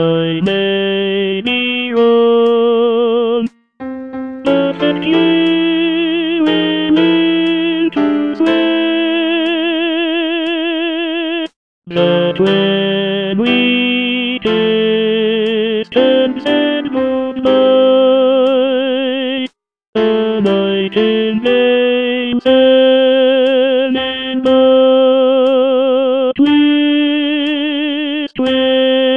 I may be wrong, but you willing to swear that when we kissed and said goodbye, the night in flames and in the twist.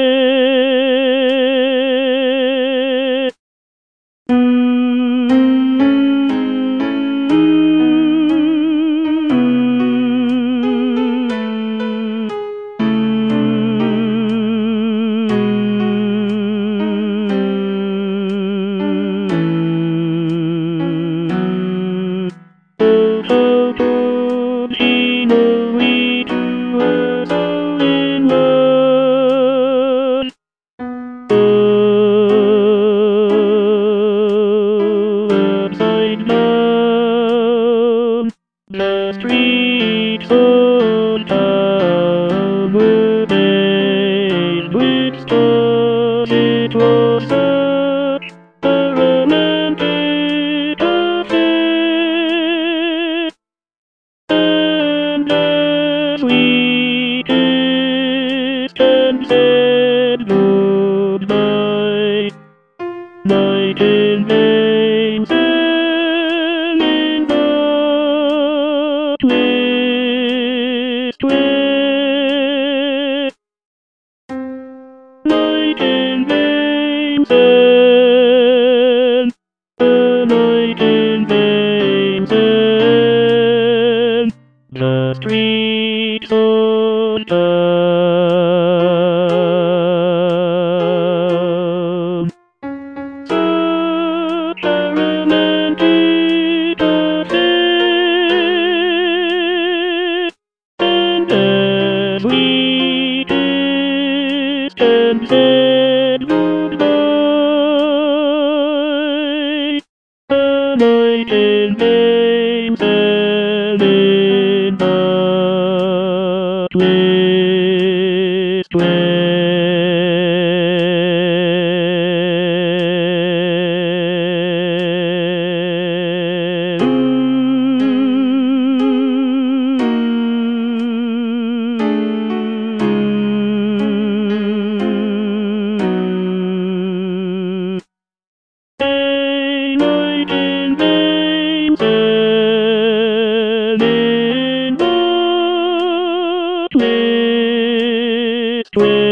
She knew we two were so in love. Upside down, the streets of town were paved with stars. It was such a romantic affair. And as we kissed and said goodbye, night in flames and in the twist. Night in flames and the night in flames and the streets of town. Such a romantic affair. And as we kissed and said goodbye, the night in flames and in the twist. A night in flames and in the twist.